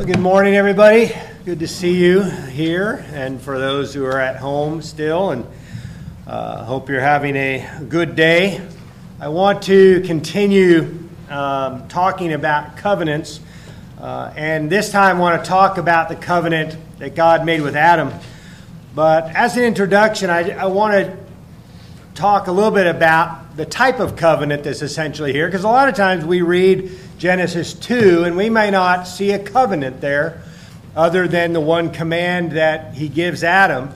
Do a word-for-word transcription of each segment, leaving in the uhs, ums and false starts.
Well, good morning, everybody. Good to see you here, and for those who are at home still, and uh, hope you're having a good day. I want to continue um, talking about covenants, uh, and this time I want to talk about the covenant that God made with Adam. But as an introduction, I, I want to talk a little bit about the type of covenant that's essentially here, because a lot of times we read Genesis two, and we may not see a covenant there other than the one command that he gives Adam.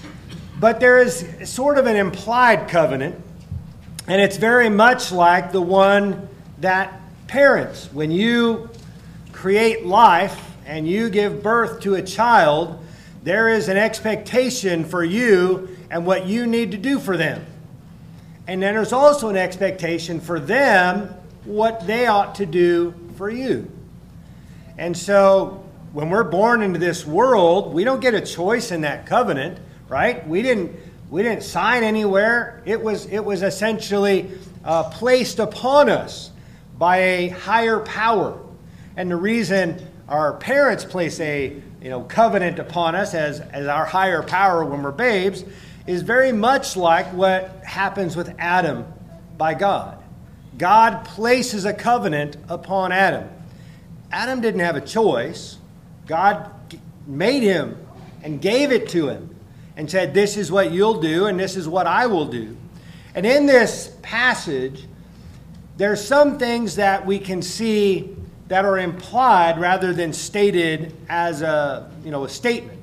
But there is sort of an implied covenant, and it's very much like the one that parents, when you create life and you give birth to a child, there is an expectation for you and what you need to do for them. And then there's also an expectation for them what they ought to do for you. And so when we're born into this world, we don't get a choice in that covenant, right? We didn't we didn't sign anywhere. It was it was essentially uh, placed upon us by a higher power. And the reason our parents place a you know covenant upon us as, as our higher power when we're babes is very much like what happens with Adam by God. God places a covenant upon Adam. Adam didn't have a choice. God made him and gave it to him and said, this is what you'll do and this is what I will do. And in this passage, there's some things that we can see that are implied rather than stated as a, you know, a statement.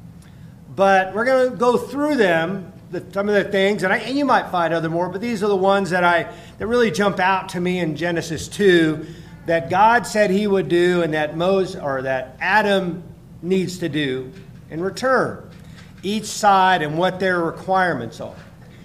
But we're going to go through them, the, some of the things, and, I, and you might find other more, but these are the ones that I that really jump out to me in Genesis two that God said he would do and that Moses or that Adam needs to do in return. Each side and what their requirements are.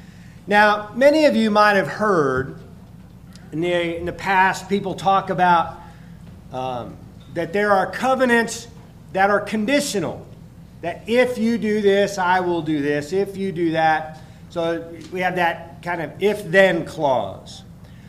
Now, many of you might have heard in the, in the past people talk about um, that there are covenants that are conditional. That if you do this, I will do this. If you do that. So we have that kind of if-then clause.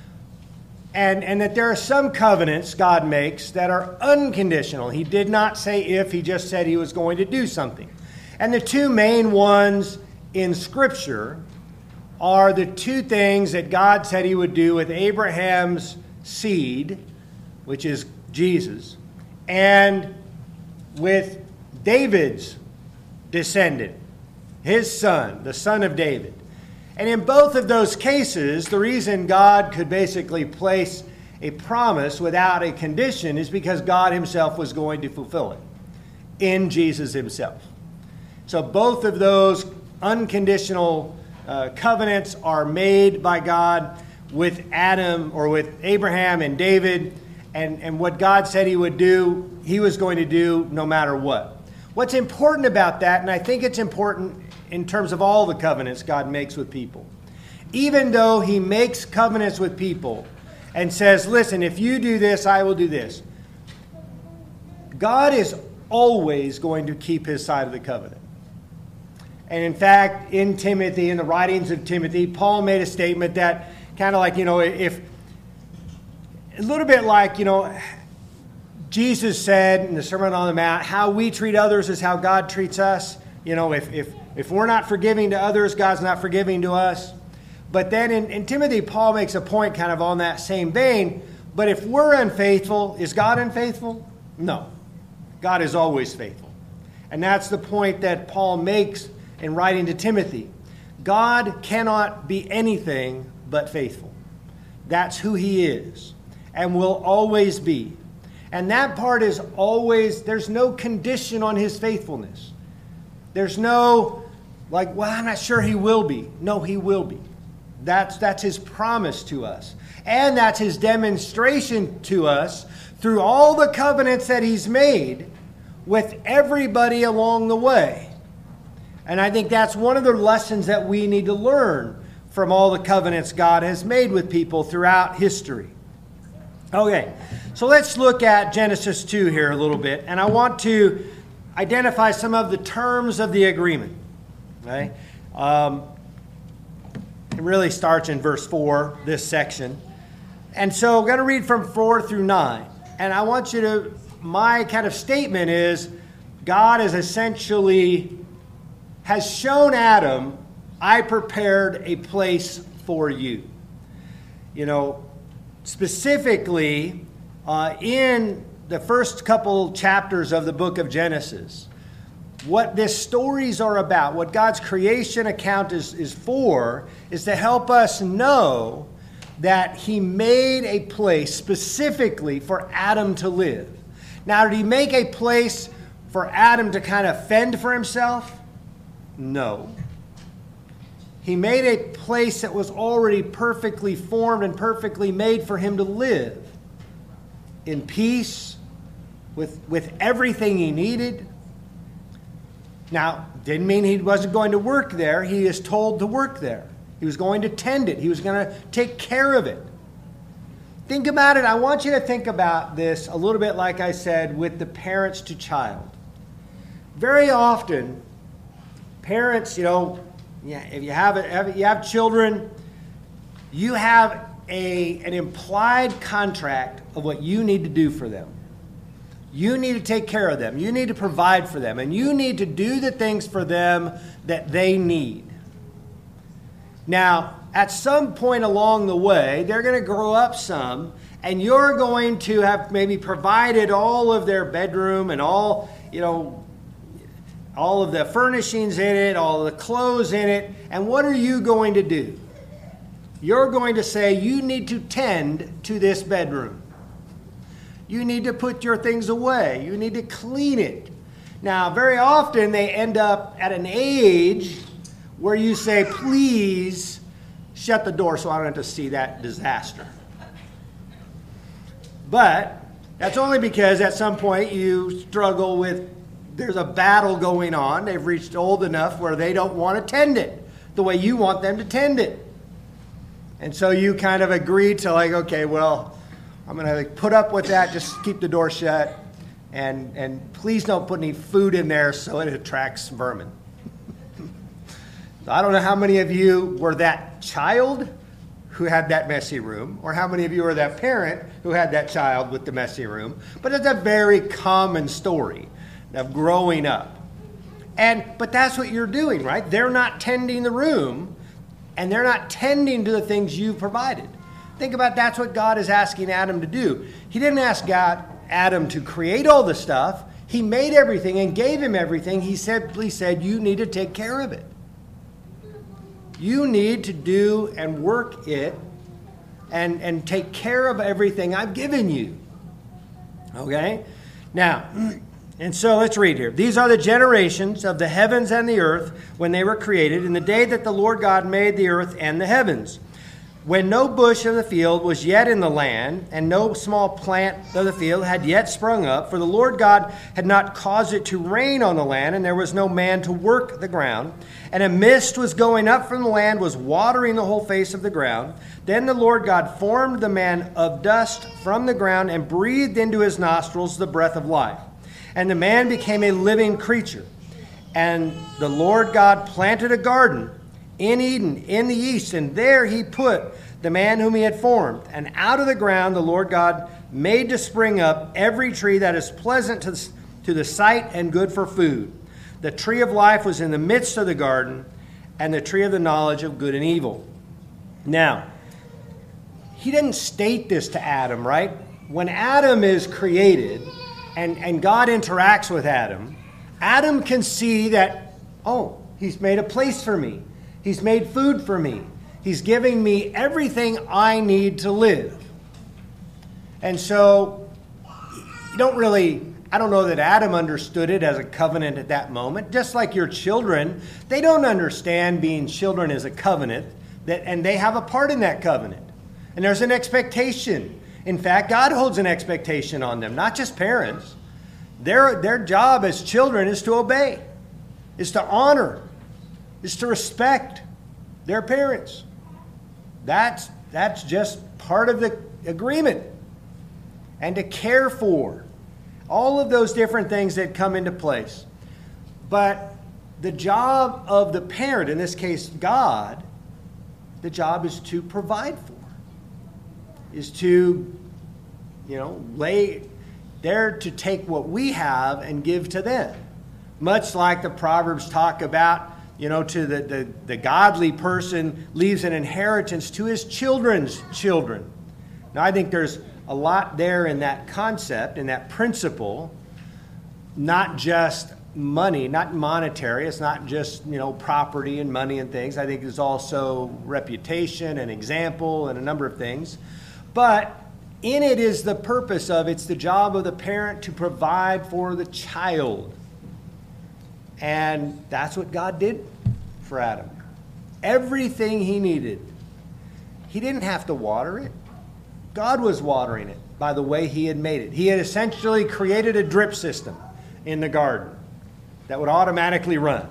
And, and that there are some covenants God makes that are unconditional. He did not say if, he just said he was going to do something. And the two main ones in Scripture are the two things that God said he would do with Abraham's seed, which is Jesus, and with David's descendant, his son, the son of David. And in both of those cases, the reason God could basically place a promise without a condition is because God himself was going to fulfill it in Jesus himself. So both of those unconditional uh, covenants are made by God with Adam or with Abraham and David. And, and what God said he would do, he was going to do no matter what. What's important about that, and I think it's important in terms of all the covenants God makes with people, even though he makes covenants with people and says, listen, if you do this, I will do this. God is always going to keep his side of the covenant. And in fact, in Timothy, in the writings of Timothy, Paul made a statement that kind of like, you know, if a little bit like, you know, Jesus said in the Sermon on the Mount, how we treat others is how God treats us. You know, if if if we're not forgiving to others, God's not forgiving to us. But then in, in Timothy, Paul makes a point kind of on that same vein. But if we're unfaithful, is God unfaithful? No. God is always faithful. And that's the point that Paul makes in writing to Timothy. God cannot be anything but faithful. That's who he is and will always be. And that part is always, there's no condition on his faithfulness. There's no, like, well, I'm not sure he will be. No, he will be. That's, that's his promise to us. And that's his demonstration to us through all the covenants that he's made with everybody along the way. And I think that's one of the lessons that we need to learn from all the covenants God has made with people throughout history. Okay, so let's look at Genesis two here a little bit. And I want to identify some of the terms of the agreement. Okay? Um, it really starts in verse four, this section. And so I'm going to read from four through nine. And I want you to my kind of statement is God is essentially, has shown Adam, I prepared a place for you. You know, specifically uh, in the first couple chapters of the book of Genesis, what this stories are about, what God's creation account is, is for, is to help us know that he made a place specifically for Adam to live. Now, did he make a place for Adam to kind of fend for himself? No. He made a place that was already perfectly formed and perfectly made for him to live in peace with, with everything he needed. Now, didn't mean he wasn't going to work there. He is told to work there. He was going to tend it. He was going to take care of it. Think about it. I want you to think about this a little bit like I said with the parents to child. Very often, parents, you know, yeah, if you have, a, you have children, you have a, an implied contract of what you need to do for them. You need to take care of them. You need to provide for them. And you need to do the things for them that they need. Now, at some point along the way, they're going to grow up some, and you're going to have maybe provided all of their bedroom and all, you know, all of the furnishings in it, all of the clothes in it. And what are you going to do? You're going to say, you need to tend to this bedroom. You need to put your things away. You need to clean it. Now, very often they end up at an age where you say, please shut the door so I don't have to see that disaster. But that's only because at some point you struggle with, there's a battle going on. They've reached old enough where they don't want to tend it the way you want them to tend it. And so you kind of agree to like, okay, well, I'm going to put up with that. Just keep the door shut. And, and please don't put any food in there so it attracts vermin. I don't know how many of you were that child who had that messy room, or how many of you are that parent who had that child with the messy room. But it's a very common story of growing up. And but that's what you're doing, right? They're not tending the room, and they're not tending to the things you've provided. Think about that's what God is asking Adam to do. He didn't ask God, Adam to create all the stuff. He made everything and gave him everything. He simply said, you need to take care of it. You need to do and work it and, and take care of everything I've given you. Okay? Now, and so let's read here. These are the generations of the heavens and the earth when they were created, in the day that the Lord God made the earth and the heavens. When no bush of the field was yet in the land, and no small plant of the field had yet sprung up, for the Lord God had not caused it to rain on the land, and there was no man to work the ground. And a mist was going up from the land, was watering the whole face of the ground. Then the Lord God formed the man of dust from the ground, and breathed into his nostrils the breath of life. And the man became a living creature. And the Lord God planted a garden in Eden, in the east, and there he put the man whom he had formed. And out of the ground the Lord God made to spring up every tree that is pleasant to, to the sight and good for food. The tree of life was in the midst of the garden, and the tree of the knowledge of good and evil. Now, he didn't state this to Adam, right? When Adam is created and, and God interacts with Adam, Adam can see that, oh, he's made a place for me. He's made food for me. He's giving me everything I need to live. And so, you don't really, I don't know that Adam understood it as a covenant at that moment. Just like your children, they don't understand being children as a covenant, that, and they have a part in that covenant. And there's an expectation. In fact, God holds an expectation on them, not just parents. Their, their job as children is to obey, is to honor, is to respect their parents. That's, that's just part of the agreement. And to care for. All of those different things that come into place. But the job of the parent, in this case God, the job is to provide for. Is to, you know, lay, They're to take what we have and give to them. Much like the Proverbs talk about, you know, to the, the, the godly person leaves an inheritance to his children's children. Now, I think there's a lot there in that concept, in that principle, not just money, not monetary. It's not just, you know, property and money and things. I think there's also reputation and example and a number of things. But in it is the purpose of, it's the job of the parent to provide for the child. And that's what God did for Adam. Everything he needed. He didn't have to water it. God was watering it by the way he had made it. He had essentially created a drip system in the garden that would automatically run.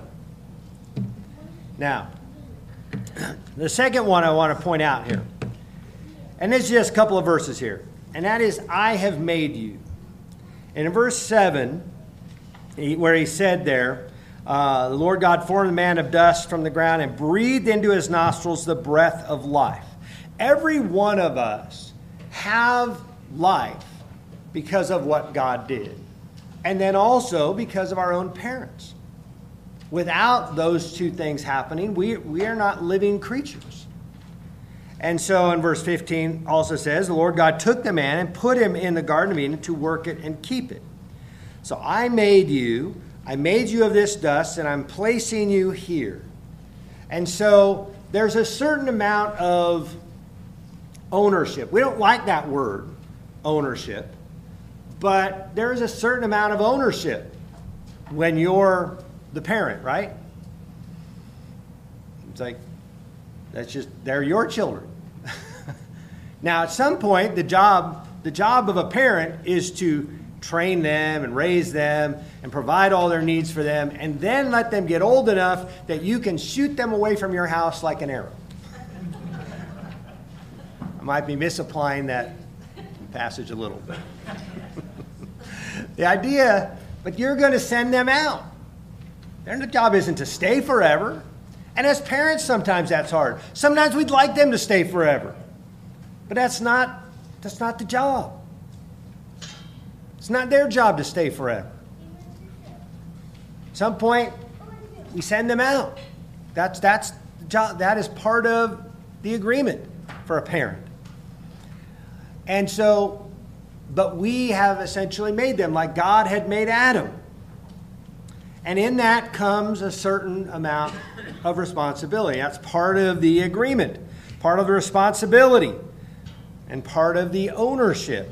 Now, the second one I want to point out here, and this is just a couple of verses here, and that is, I have made you. And in verse seven, he, where he said there, uh, the Lord God formed the man of dust from the ground and breathed into his nostrils the breath of life. Every one of us have life because of what God did. And then also because of our own parents. Without those two things happening, we, we are not living creatures. And so in verse fifteen also says, the Lord God took the man and put him in the Garden of Eden to work it and keep it. So I made you, I made you of this dust, and I'm placing you here. And so there's a certain amount of ownership. We don't like that word, ownership. But there is a certain amount of ownership when you're the parent, right? It's like, that's just, they're your children. Now, at some point, the job, the job of a parent is to train them and raise them and provide all their needs for them, and then let them get old enough that you can shoot them away from your house like an arrow. I might be misapplying that passage a little bit. The idea, but you're going to send them out. Their job isn't to stay forever. And as parents, sometimes that's hard. Sometimes we'd like them to stay forever. But that's not, that's not the job. It's not their job to stay forever. At some point, we send them out. That's, that's the job. That is part of the agreement for a parent. And so, but we have essentially made them like God had made Adam. And in that comes a certain amount of responsibility. That's part of the agreement, part of the responsibility, and part of the ownership.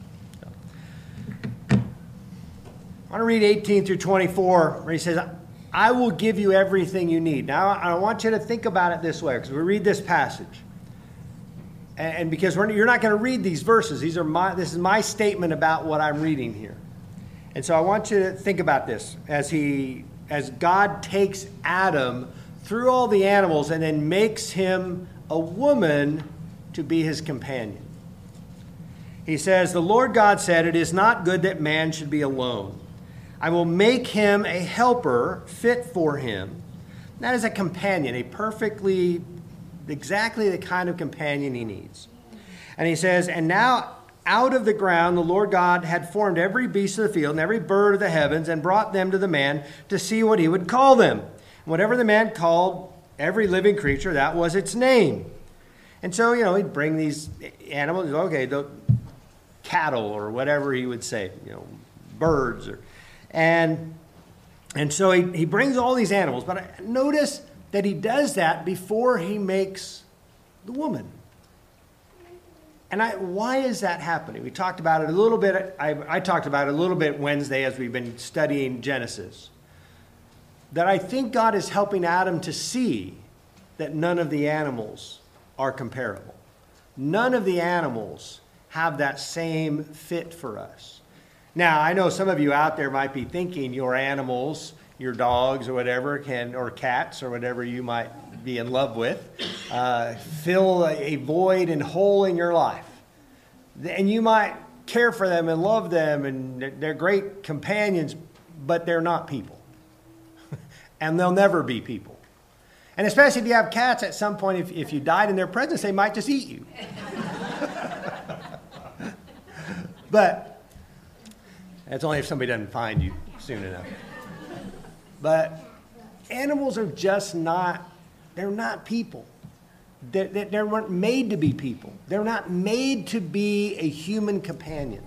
I want to read eighteen through twenty-four, where he says, I will give you everything you need. Now, I want you to think about it this way, because we read this passage. And because we're, you're not going to read these verses. These are my, this is my statement about what I'm reading here. And so I want you to think about this as he, as God takes Adam through all the animals and then makes him a woman to be his companion. He says, the Lord God said, it is not good that man should be alone. I will make him a helper fit for him. That is a companion, a perfectly, exactly the kind of companion he needs. And he says, and now out of the ground the Lord God had formed every beast of the field and every bird of the heavens and brought them to the man to see what he would call them. And whatever the man called every living creature, that was its name. And so, you know, he'd bring these animals, okay, the cattle or whatever he would say, you know, birds. or And, and so he, he brings all these animals. But I notice that he does that before he makes the woman. And I, why is that happening? We talked about it a little bit. I, I talked about it a little bit Wednesday as we've been studying Genesis. That I think God is helping Adam to see that none of the animals are comparable. None of the animals have that same fit for us. Now, I know some of you out there might be thinking your animals, your dogs or whatever, can, or cats or whatever you might be in love with, uh, fill a, a void and hole in your life. And you might care for them and love them, and they're, they're great companions, but they're not people. And they'll never be people. And especially if you have cats, at some point, if, if you died in their presence, they might just eat you. But That's only if somebody doesn't find you soon enough. But animals are just not, they're not people. They, they, they weren't made to be people. They're not made to be a human companion.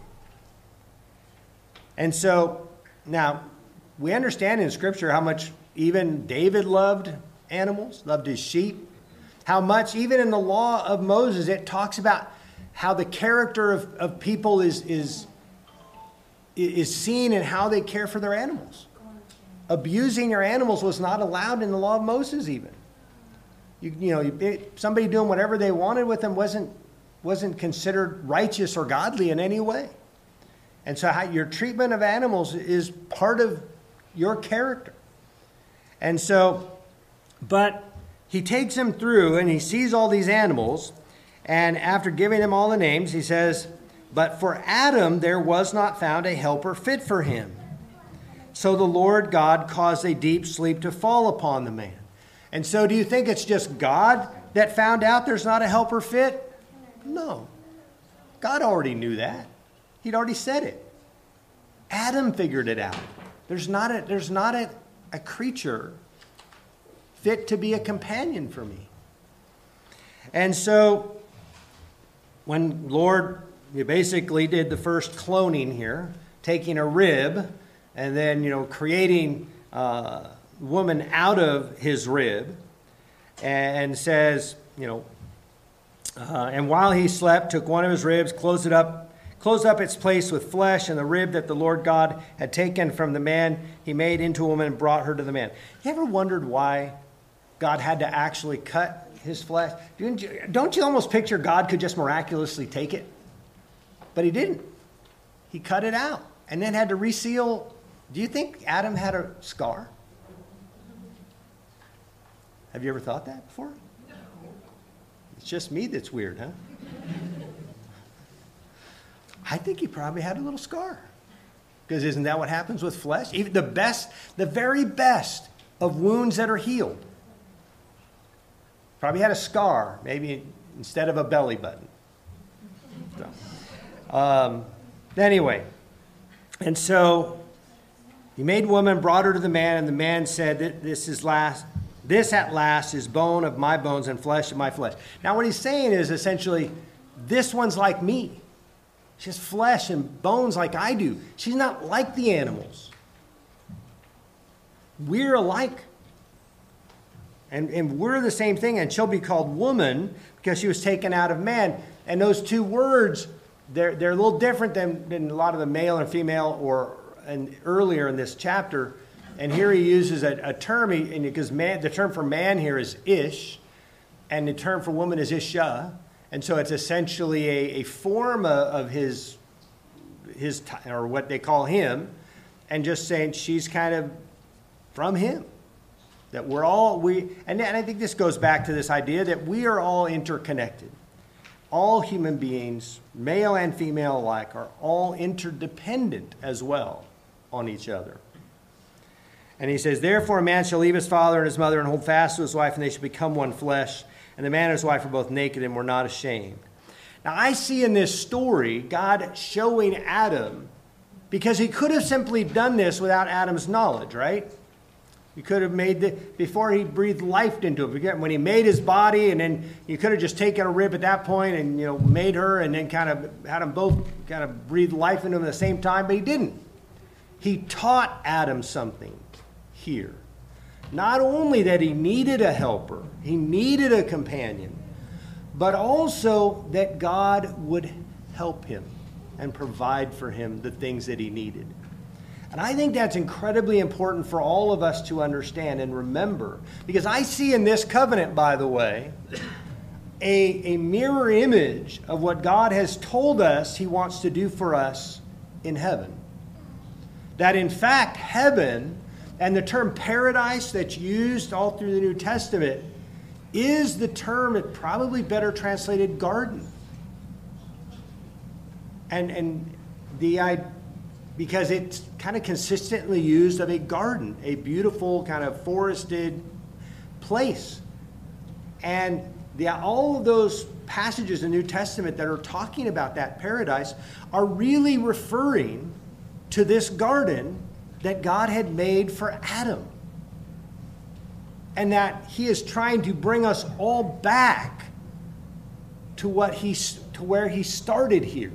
And so, now, we understand in Scripture how much even David loved animals, loved his sheep. How much, even in the law of Moses, it talks about how the character of, of people is, is, is seen in how they care for their animals. Abusing your animals was not allowed in the law of Moses even. You, you know, you, somebody doing whatever they wanted with them wasn't, wasn't considered righteous or godly in any way. And so how, your treatment of animals is part of your character. And so, but he takes them through and he sees all these animals. And after giving them all the names, he says, but for Adam there was not found a helper fit for him. So the Lord God caused a deep sleep to fall upon the man. And so do you think it's just God that found out there's not a helper fit? No. God already knew that. He'd already said it. Adam figured it out. There's not a, there's not a, a creature fit to be a companion for me. And so when Lord, you basically did the first cloning here, taking a rib and then, you know, creating uh, woman out of his rib, and says, you know, uh, and while he slept, took one of his ribs, closed it up, closed up its place with flesh, and the rib that the Lord God had taken from the man he made into a woman and brought her to the man. You ever wondered why God had to actually cut his flesh? Don't you almost picture God could just miraculously take it? But he didn't. He cut it out and then had to reseal. Do you think Adam had a scar? Have you ever thought that before? It's just me that's weird, huh? I think he probably had a little scar. Because isn't that what happens with flesh? Even the best, the very best of wounds that are healed. Probably had a scar, maybe instead of a belly button. So, um, anyway, and so he made woman, brought her to the man, and the man said, "This is last. This at last is bone of my bones and flesh of my flesh." Now, what he's saying is essentially, this one's like me. She has flesh and bones like I do. She's not like the animals. We're alike. And, and we're the same thing, and she'll be called woman because she was taken out of man. And those two words, they're, they're a little different than, than a lot of the male and female or and earlier in this chapter. And here he uses a, a term, he, and because man, the term for man here is ish, and the term for woman is isha. And so it's essentially a, a form of, of his, his, or what they call him, and just saying she's kind of from him. That we're all, we, and I think this goes back to this idea that we are all interconnected. All human beings, male and female alike, are all interdependent as well on each other. And he says, therefore a man shall leave his father and his mother and hold fast to his wife, and they shall become one flesh. And the man and his wife are both naked and were not ashamed. Now I see in this story God showing Adam, because he could have simply done this without Adam's knowledge, right? He could have made the, before he breathed life into it. When he made his body, and then you could have just taken a rib at that point and, you know, made her and then kind of had them both kind of breathe life into them at the same time, but he didn't. He taught Adam something here. Not only that he needed a helper, he needed a companion, but also that God would help him and provide for him the things that he needed. And I think that's incredibly important for all of us to understand and remember, because I see in this covenant, by the way, a, a mirror image of what God has told us he wants to do for us in heaven. That in fact, heaven, and the term paradise that's used all through the New Testament, is the term that probably better translated garden. And, and the idea, because it's kind of consistently used of a garden, a beautiful kind of forested place. And the, all of those passages in the New Testament that are talking about that paradise are really referring to this garden that God had made for Adam. And that he is trying to bring us all back to what he, to where he started here.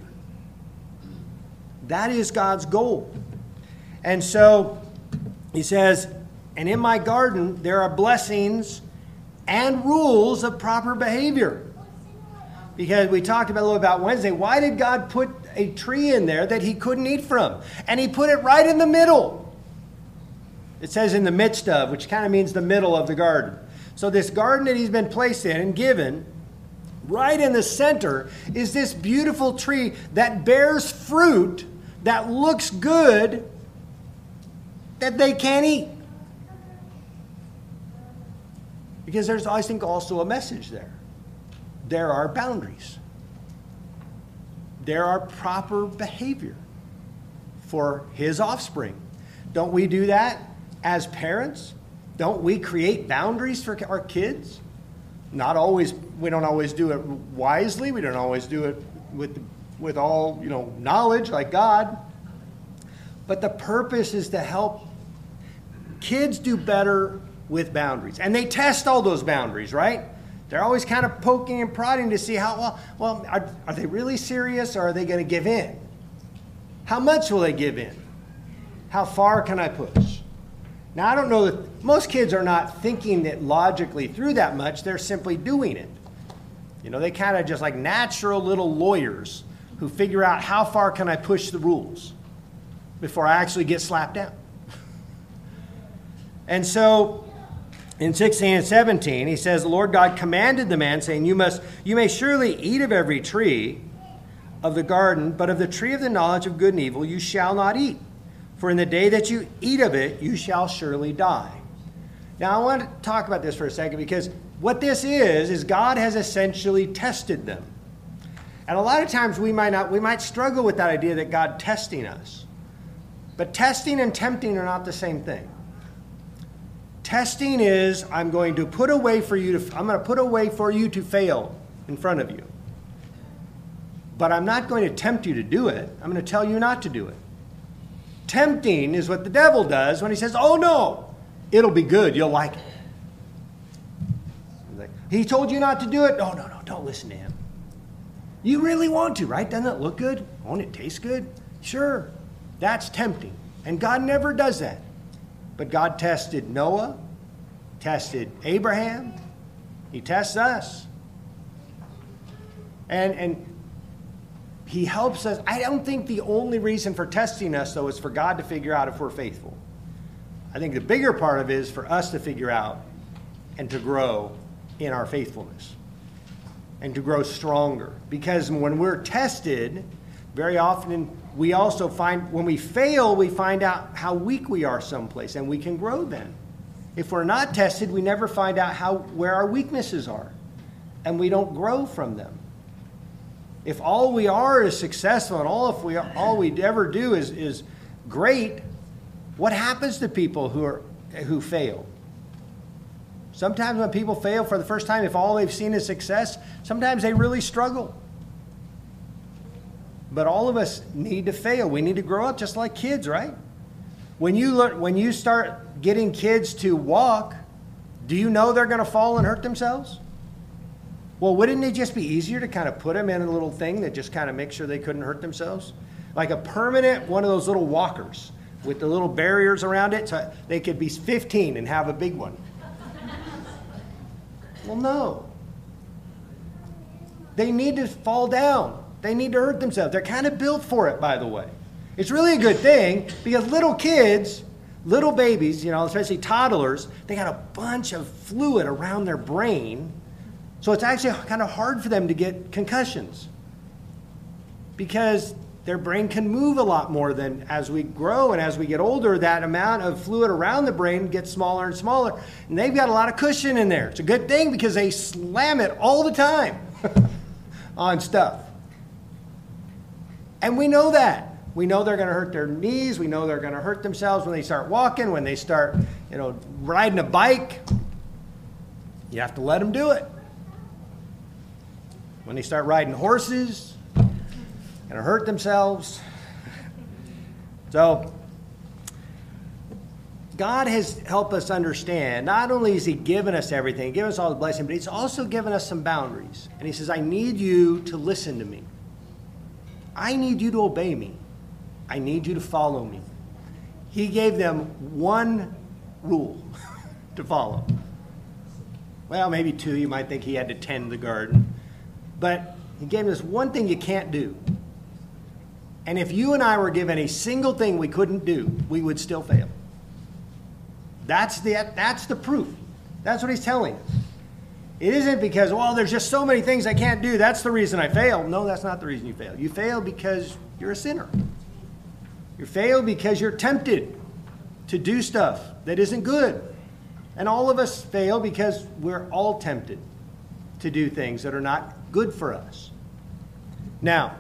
That is God's goal. And so he says, and in my garden there are blessings and rules of proper behavior. Because we talked about a little about Wednesday, why did God put a tree in there that he couldn't eat from? And he put it right in the middle. It says in the midst of, which kind of means the middle of the garden. So this garden that he's been placed in and given, right in the center, is this beautiful tree that bears fruit that looks good that they can't eat. Because there's, I think, also a message there. There are boundaries. There are proper behavior for his offspring. Don't we do that as parents? Don't we create boundaries for our kids? Not always, we don't always do it wisely. We don't always do it with, with all, you know, knowledge like God. But the purpose is to help kids do better with boundaries. And they test all those boundaries, right? They're always kind of poking and prodding to see how, well, well are, are they really serious, or are they going to give in? How much will they give in? How far can I push? Now, I don't know that most kids are not thinking it logically through that much. They're simply doing it. You know, they kind of just like natural little lawyers who figure out how far can I push the rules before I actually get slapped down. And so in sixteen and seventeen, he says, the Lord God commanded the man, saying, you must, you may surely eat of every tree of the garden, but of the tree of the knowledge of good and evil you shall not eat. For in the day that you eat of it, you shall surely die. Now, I want to talk about this for a second, because what this is, is God has essentially tested them. And a lot of times we might not, we might struggle with that idea that God testing us. But testing and tempting are not the same thing. Testing is, I'm going to put a way for you to, I'm going to put a way for you to fail in front of you. But I'm not going to tempt you to do it. I'm going to tell you not to do it. Tempting is what the devil does when he says, oh no, it'll be good, you'll like it. Like, he told you not to do it? No, no, no, don't listen to him. You really want to, right? Doesn't it look good? Won't it taste good? Sure, that's tempting. And God never does that. But God tested Noah, tested Abraham, he tests us. And, and he helps us. I don't think the only reason for testing us, though, is for God to figure out if we're faithful. I think the bigger part of it is for us to figure out and to grow in our faithfulness and to grow stronger. Because when we're tested, very often we also find, when we fail, we find out how weak we are someplace, and we can grow then. If we're not tested, we never find out how where our weaknesses are, and we don't grow from them. If all we are is successful, and all if we all we ever do is, is great, what happens to people who are who fail? Sometimes when people fail for the first time, if all they've seen is success, sometimes they really struggle. But all of us need to fail. We need to grow up just like kids, right? When you learn, when you start getting kids to walk, do you know they're going to fall and hurt themselves? Well, wouldn't it just be easier to kind of put them in a little thing that just kind of makes sure they couldn't hurt themselves? Like a permanent, one of those little walkers with the little barriers around it, so they could be fifteen and have a big one. Well, no. They need to fall down. They need to hurt themselves. They're kind of built for it, by the way. It's really a good thing, because little kids, little babies, you know, especially toddlers, they got a bunch of fluid around their brain. So it's actually kind of hard for them to get concussions, because their brain can move a lot more than as we grow, and as we get older, that amount of fluid around the brain gets smaller and smaller, and they've got a lot of cushion in there. It's a good thing, because they slam it all the time on stuff. And we know that. We know they're going to hurt their knees. We know they're going to hurt themselves when they start walking, when they start, you know, riding a bike. You have to let them do it. When they start riding horses, going to hurt themselves. So, God has helped us understand, not only has he given us everything, given us all the blessing, but he's also given us some boundaries. And he says, I need you to listen to me. I need you to obey me. I need you to follow me. He gave them one rule to follow. Well, maybe two. You might think he had to tend the garden. But he gave us one thing you can't do. And if you and I were given a single thing we couldn't do, we would still fail. That's the, that's the proof. That's what he's telling us. It isn't because, well, there's just so many things I can't do. That's the reason I fail. No, that's not the reason you fail. You fail because you're a sinner. You fail because you're tempted to do stuff that isn't good. And all of us fail because we're all tempted to do things that are not good for us. Now,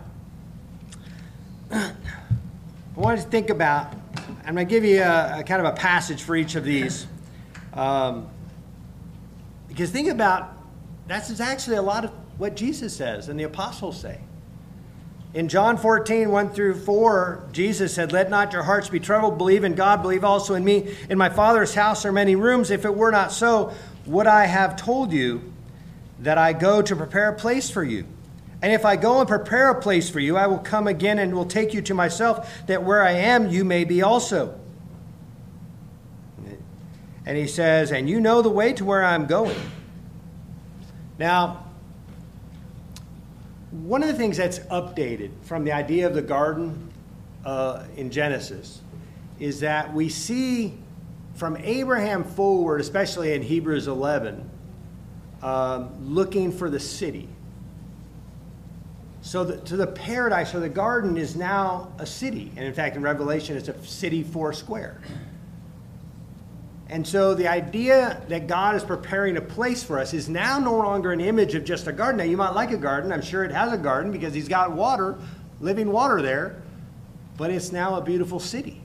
I want to think about, I'm going to give you a, a kind of a passage for each of these. Um, because think about, that's actually a lot of what Jesus says and the apostles say. In John fourteen, one through four, Jesus said, let not your hearts be troubled. Believe in God, believe also in me. In my Father's house are many rooms. If it were not so, would I have told you that I go to prepare a place for you? And if I go and prepare a place for you, I will come again and will take you to myself, that where I am, you may be also. And he says, and you know the way to where I'm going. Now, one of the things that's updated from the idea of the garden uh, in Genesis is that we see from Abraham forward, especially in Hebrews eleven, um, looking for the city. So the, to the paradise or the garden is now a city. And in fact, in Revelation, it's a city four square. And so the idea that God is preparing a place for us is now no longer an image of just a garden. Now, you might like a garden. I'm sure it has a garden because he's got water, living water there. But it's now a beautiful city.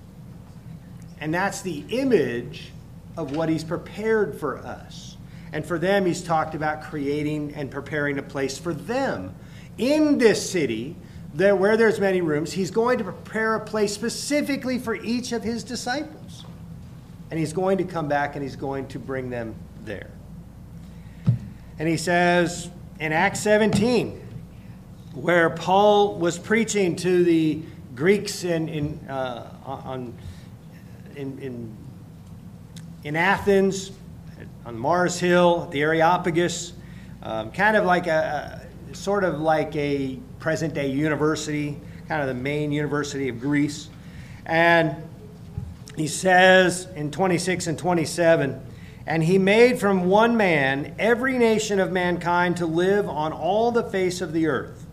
And that's the image of what he's prepared for us. And for them, he's talked about creating and preparing a place for them. In this city, there, where there's many rooms, he's going to prepare a place specifically for each of his disciples. And he's going to come back and he's going to bring them there. And he says in Acts seventeen, where Paul was preaching to the Greeks in in uh, on in, in in Athens, on Mars Hill, the Areopagus, um, kind of like a, a sort of like a present-day university, kind of the main university of Greece, and he says in twenty-six and twenty-seven, and he made from one man every nation of mankind to live on all the face of the earth.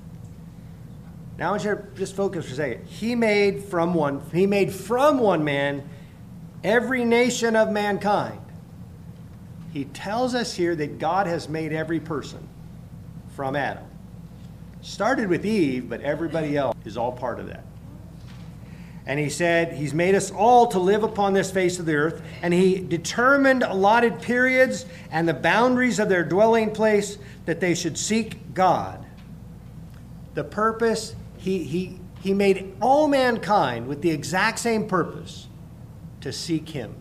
Now I want you to just focus for a second. He made from one, he made from one man every nation of mankind. He tells us here that God has made every person from Adam. Started with Eve, but everybody else is all part of that. And he said, he's made us all to live upon this face of the earth, and he determined allotted periods and the boundaries of their dwelling place that they should seek God. The purpose, he, he, he made all mankind with the exact same purpose, to seek him.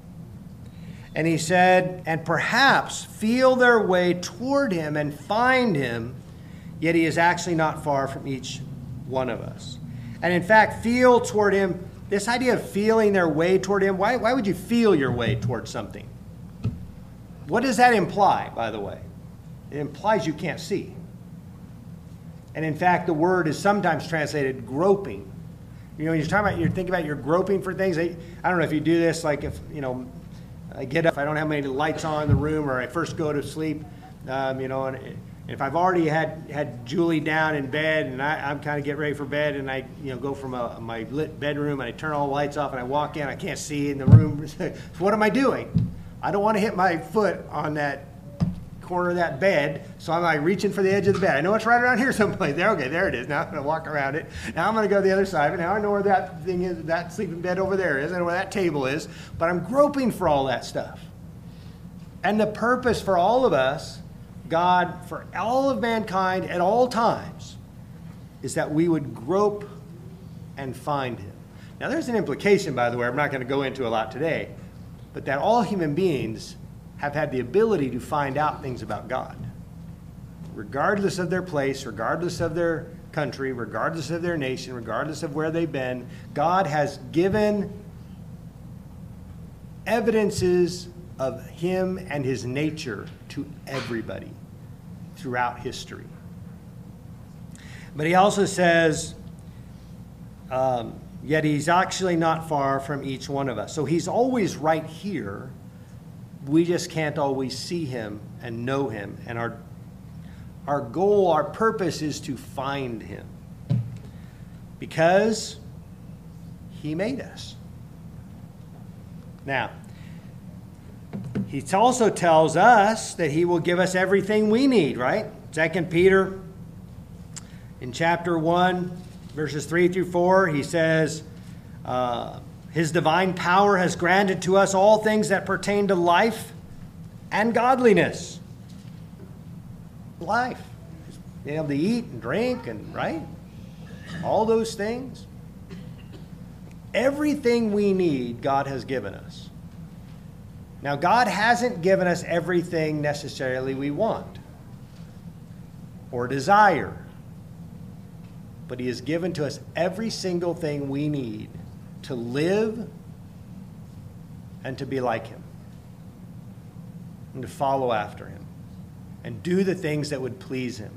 And he said, and perhaps feel their way toward him and find him, yet he is actually not far from each one of us. And in fact, feel toward him, this idea of feeling their way toward him, why, why would you feel your way toward something? What does that imply, by the way? It implies you can't see. And in fact, the word is sometimes translated groping. You know, you're talking about, you're thinking about you're groping for things. I, I don't know if you do this, like if, you know, I get up, I don't have many lights on in the room, or I first go to sleep, um, you know, and if I've already had, had Julie down in bed and I, I'm kind of getting ready for bed, and I you know go from a, my lit bedroom and I turn all the lights off and I walk in, I can't see in the room. So what am I doing? I don't want to hit my foot on that corner of that bed, so I'm like reaching for the edge of the bed. I know it's right around here someplace. There, okay, there it is. Now I'm going to walk around it. Now I'm going to go to the other side, but now I know where that thing is, that sleeping bed over there is, and where that table is, but I'm groping for all that stuff. And the purpose for all of us, God, for all of mankind at all times, is that we would grope and find him. Now, there's an implication, by the way, I'm not going to go into a lot today, but that all human beings have had the ability to find out things about God. Regardless of their place, regardless of their country, regardless of their nation, regardless of where they've been, God has given evidences of him and his nature to everybody throughout history. But he also says, um, yet he's actually not far from each one of us. So he's always right here. We just can't always see him and know him. And our our goal, our purpose is to find him. Because he made us. Now, he also tells us that he will give us everything we need, right? Second Peter, in chapter one, verses three through four, he says, uh, his divine power has granted to us all things that pertain to life and godliness. Life. Being able to eat and drink and, right? All those things. Everything we need, God has given us. Now, God hasn't given us everything necessarily we want or desire. But he has given to us every single thing we need to live and to be like him. And to follow after him. And do the things that would please him.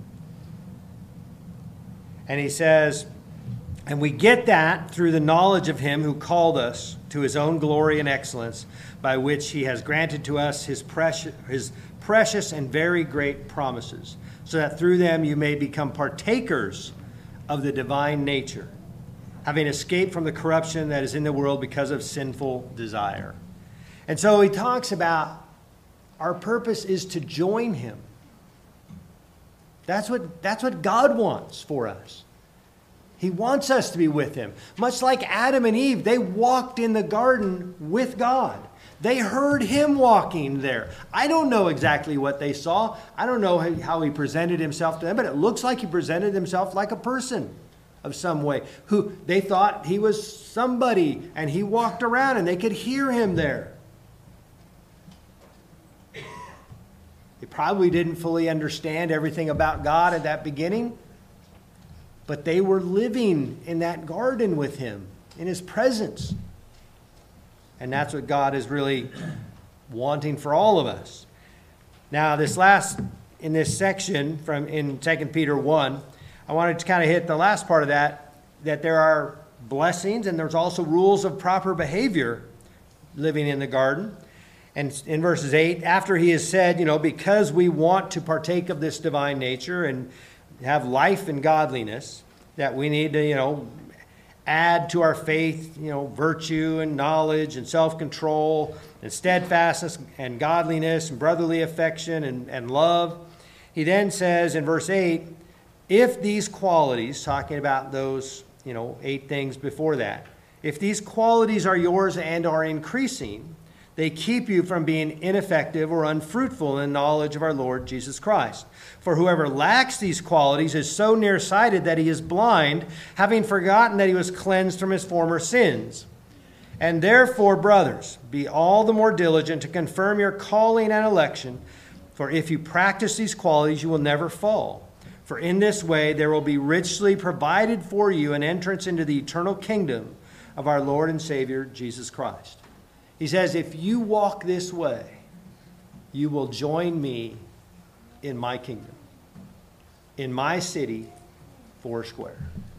And he says, and we get that through the knowledge of him who called us to his own glory and excellence, by which he has granted to us his precious, his precious and very great promises, so that through them you may become partakers of the divine nature, having escaped from the corruption that is in the world because of sinful desire. And so he talks about our purpose is to join him. That's what, that's what God wants for us. He wants us to be with him. Much like Adam and Eve, they walked in the garden with God. They heard him walking there. I don't know exactly what they saw. I don't know how he presented himself to them, but it looks like he presented himself like a person of some way, who they thought he was somebody, and he walked around and they could hear him there. They probably didn't fully understand everything about God at that beginning, but they were living in that garden with him, in his presence. And that's what God is really wanting for all of us. Now, this last, in this section from in Second Peter one, I wanted to kind of hit the last part of that, that there are blessings and there's also rules of proper behavior living in the garden. And in verses eight, after he has said, you know, because we want to partake of this divine nature and have life and godliness, that we need to, you know, add to our faith, you know, virtue and knowledge and self-control and steadfastness and godliness and brotherly affection and, and love. He then says in verse eight, if these qualities, talking about those, you know, eight things before that, if these qualities are yours and are increasing, they keep you from being ineffective or unfruitful in knowledge of our Lord Jesus Christ. For whoever lacks these qualities is so nearsighted that he is blind, having forgotten that he was cleansed from his former sins. And therefore, brothers, be all the more diligent to confirm your calling and election, for if you practice these qualities, you will never fall. For in this way there will be richly provided for you an entrance into the eternal kingdom of our Lord and Savior, Jesus Christ. He says, if you walk this way, you will join me in my kingdom, in my city, Foursquare.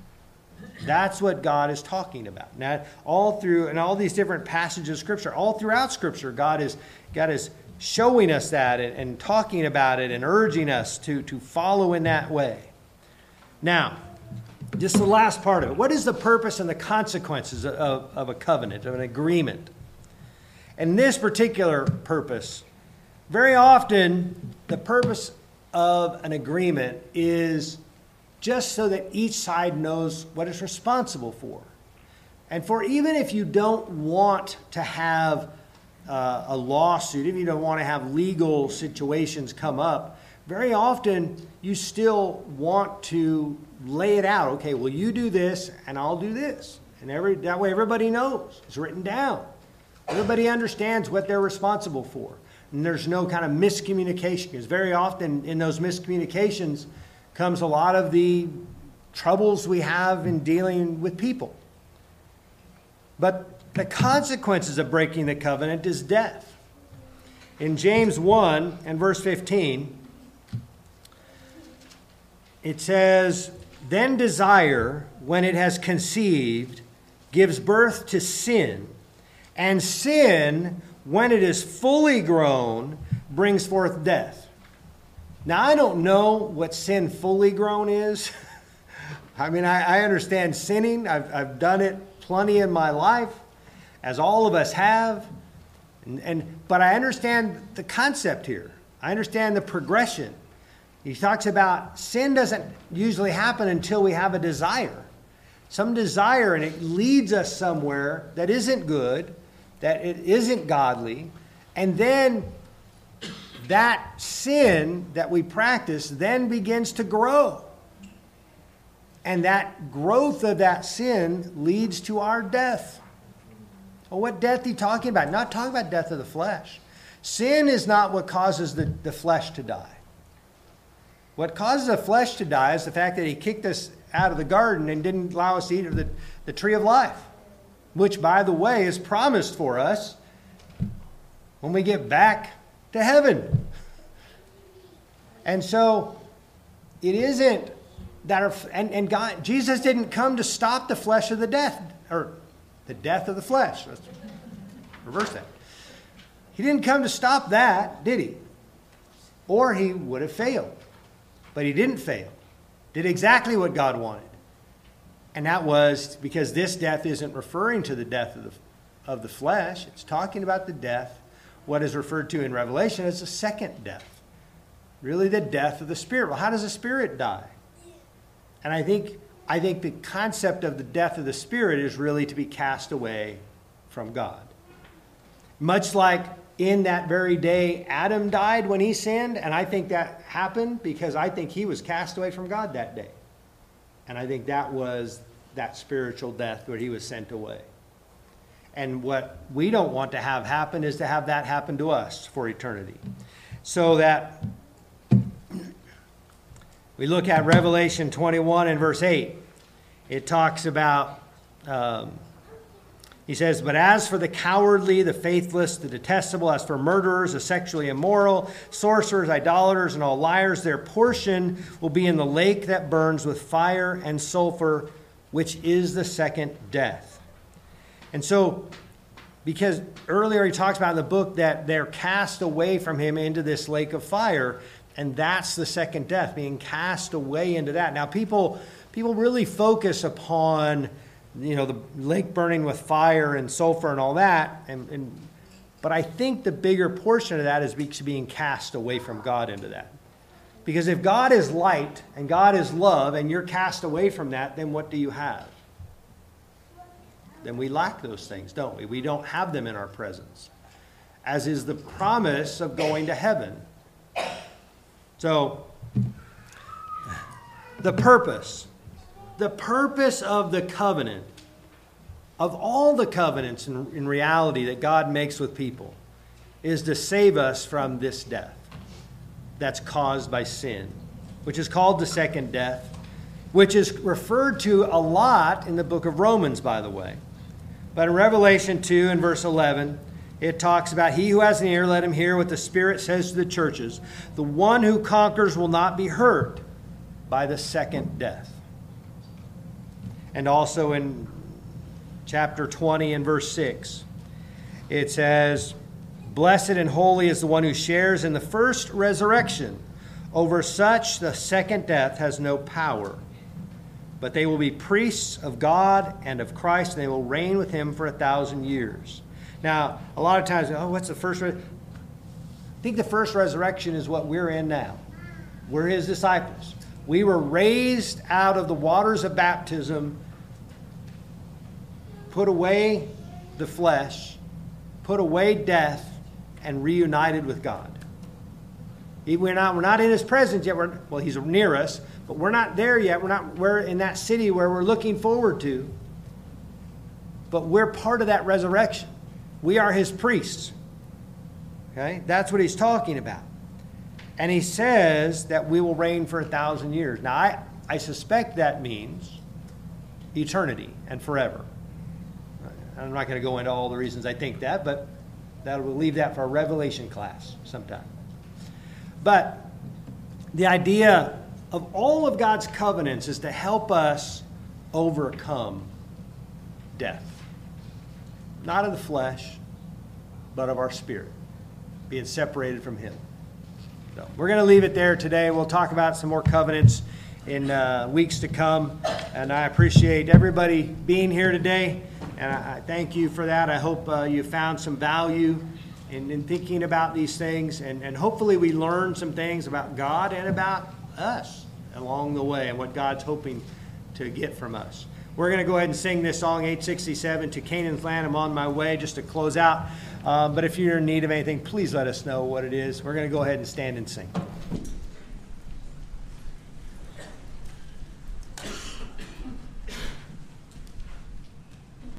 That's what God is talking about. Now, all through, and all these different passages of Scripture, all throughout Scripture, God is, God is showing us that and, and talking about it and urging us to, to follow in that way. Now, just the last part of it. What is the purpose and the consequences of, of a covenant, of an agreement? And this particular purpose, very often the purpose of an agreement is just so that each side knows what it's responsible for. And for even if you don't want to have uh, a lawsuit, if you don't want to have legal situations come up, very often you still want to lay it out. Okay, well, you do this and I'll do this. And every, that way everybody knows. It's written down. Everybody understands what they're responsible for. And there's no kind of miscommunication, because very often in those miscommunications comes a lot of the troubles we have in dealing with people. But the consequences of breaking the covenant is death. In James one and verse fifteen, it says, "Then desire, when it has conceived, gives birth to sin, and sin, when it is fully grown, brings forth death." Now, I don't know what sin fully grown is. I mean, I, I understand sinning. I've, I've done it plenty in my life, as all of us have. And, and but I understand the concept here. I understand the progression. He talks about sin doesn't usually happen until we have a desire. Some desire, and it leads us somewhere that isn't good, that it isn't godly. And then that sin that we practice then begins to grow. And that growth of that sin leads to our death. Well, what death are you talking about? Not talking about death of the flesh. Sin is not what causes the, the flesh to die. What causes the flesh to die is the fact that he kicked us out of the garden and didn't allow us to eat of the, the tree of life, which, by the way, is promised for us when we get back to heaven. And so it isn't that, our, and, and God, Jesus didn't come to stop the flesh of the death, or the death of the flesh. Let's reverse that. He didn't come to stop that, did he? Or he would have failed. But he didn't fail. Did exactly what God wanted. And that was because this death isn't referring to the death of the, of the flesh. It's talking about the death, what is referred to in Revelation as the second death. Really the death of the spirit. Well, how does the spirit die? And I think, I think the concept of the death of the spirit is really to be cast away from God. Much like in that very day Adam died when he sinned, and I think that happened because I think he was cast away from God that day. And I think that was that spiritual death where he was sent away. And what we don't want to have happen is to have that happen to us for eternity. So that we look at Revelation twenty-one and verse eight. It talks about, um, he says, "But as for the cowardly, the faithless, the detestable, as for murderers, the sexually immoral, sorcerers, idolaters, and all liars, their portion will be in the lake that burns with fire and sulfur, which is the second death." And so, because earlier he talks about in the book that they're cast away from him into this lake of fire, and that's the second death, being cast away into that. Now, people, people really focus upon, you know, the lake burning with fire and sulfur and all that. And, and but I think the bigger portion of that is being cast away from God into that. Because if God is light and God is love and you're cast away from that, then what do you have? Then we lack those things, don't we? We don't have them in our presence. As is the promise of going to heaven. So, the purpose. The purpose of the covenant, of all the covenants in, in reality that God makes with people, is to save us from this death that's caused by sin, which is called the second death, which is referred to a lot in the book of Romans, by the way. But in Revelation two and verse eleven, it talks about, "He who has an ear, let him hear what the Spirit says to the churches. The one who conquers will not be hurt by the second death." And also in chapter twenty and verse six, it says, "Blessed and holy is the one who shares in the first resurrection. Over such the second death has no power. But they will be priests of God and of Christ, and they will reign with him for a thousand years." Now, a lot of times, oh, what's the first? Re-? I think the first resurrection is what we're in now. We're his disciples. We were raised out of the waters of baptism, put away the flesh, put away death, and reunited with God. We're not, we're not in his presence yet. We're, well, he's near us, but we're not there yet. We're not. We're in that city where we're looking forward to. but we're part of that resurrection. We are his priests. Okay? That's what he's talking about. And he says that we will reign for a thousand years. Now, I, I suspect that means eternity and forever. I'm not going to go into all the reasons I think that, but that we'll leave that for a Revelation class sometime. But the idea of all of God's covenants is to help us overcome death. Not of the flesh, but of our spirit, being separated from him. So we're going to leave it there today. We'll talk about some more covenants in uh, weeks to come. And I appreciate everybody being here today. And I, I thank you for that. I hope uh, you found some value in, in thinking about these things. And, and hopefully we learned some things about God and about us along the way and what God's hoping to get from us. We're going to go ahead and sing this song, eight sixty-seven, To Canaan's Land, I'm on my way, just to close out. Um, but if you're in need of anything, please let us know what it is. We're going to go ahead and stand and sing.